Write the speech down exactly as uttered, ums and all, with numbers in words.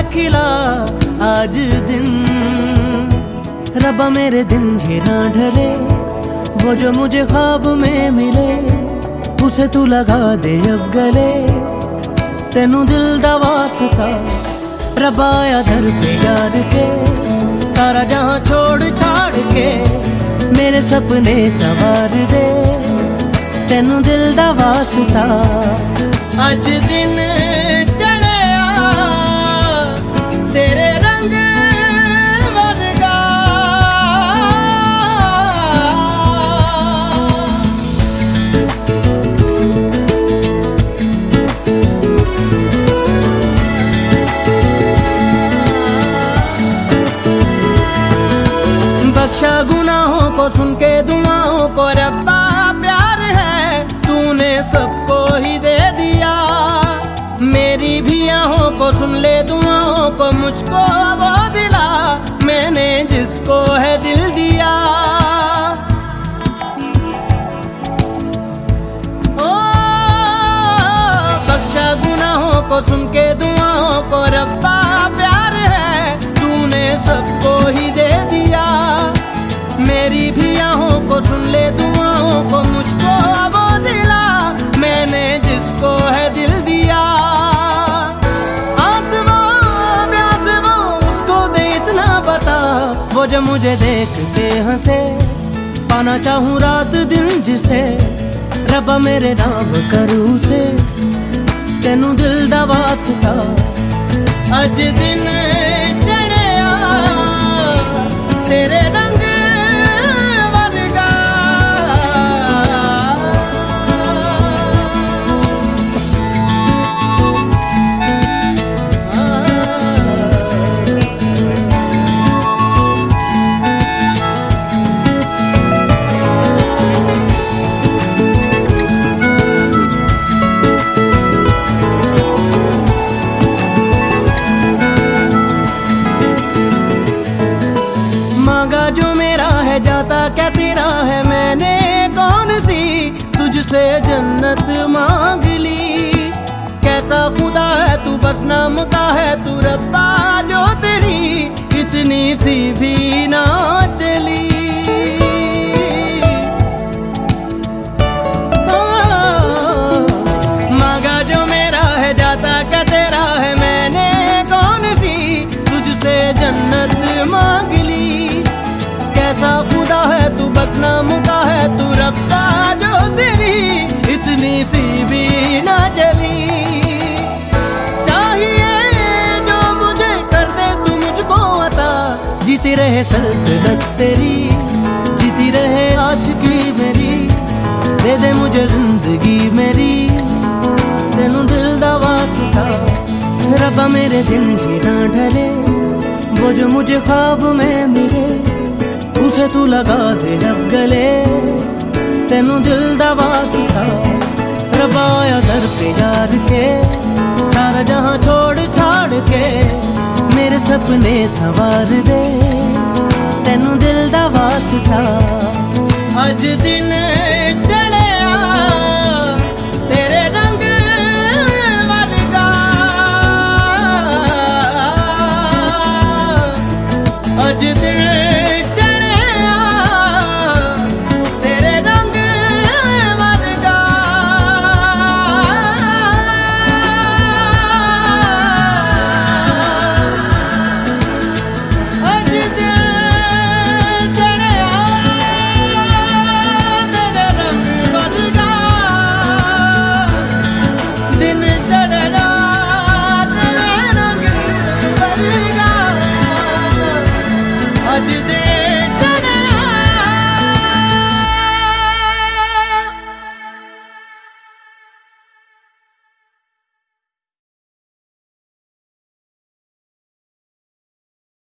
खिला आज दिन। रब्बा मेरे दिन ये ना ढले, वो जो मुझे ख्वाब में मिले उसे तू लगा दे अब गले। तेनू दिल दा वास्ता रब्बा आया दर पे याद के, सारा जहां छोड़ छाड़ के मेरे सपने सवार दे। तेनू दिल दा वास्ता अज दिन चढ़िया तेरे रंग वर्गा। बख्शा गुनाहों को सुन के दुआओं को रब्बा, प्यार है तूने सबको ही दे दिया। मेरी भी आहों को सुन ले दुआओं को, मुझको वो दिला मैंने जिसको है दिल दिया। ओ बख्शा गुनाहों को सुन के दुआओं को रब्बा, प्यार है तूने सबको ही दे दिया। मेरी भी आहों को सुन ले दुआओं को, मुझको वो दिला मैंने जिसको है दिल दिया। आस वो प्यास वो उसको दे इतना बता, वो जो मुझे देख के हंसे। पाना चाहूँ रात दिन जिसे, रब्बा मेरे नाम करूँ से। तेनू दिल दा वास्ता अज दिन चढ़िया तेरे रंग वर्गा। मांगा जो मेरा है जाता क्या तेरा है, मैंने कौन सी तुझसे जन्नत मांग ली। कैसा खुदा है तू बस नाम का है तू रब्बा, जो तेरी इतनी सी भी ना चली। मांगा जो मेरा है जाता क्या तेरा है, मैंने कौन सी तुझसे जन्नत मांग ली। कैसा खुदा है तू बस नाम का है तू रब्बा, जो तेरी इतनी सी भी ना चली। चाहिए जो मुझे कर दे तू मुझको अता, जीती रहे सल्तनत तेरी, जीती रहे आशिकी मेरी। दे दे मुझे जिंदगी मेरी, तेनू दिल दा वास्ता रब्बा मेरे दिन जी ना ढले। वो जो मुझे ख्वाब में मिले उसे तू लगा दे अब गले। तेनू दिल दा वास्ता रब्बा आया दर पे याद के, सारा जहां छोड़ छाड़ के मेरे सपने सवार दे। तेनू दिल दा वास्ता अज दिन चढ़िया तेरे रंग वर्गा। अज दिन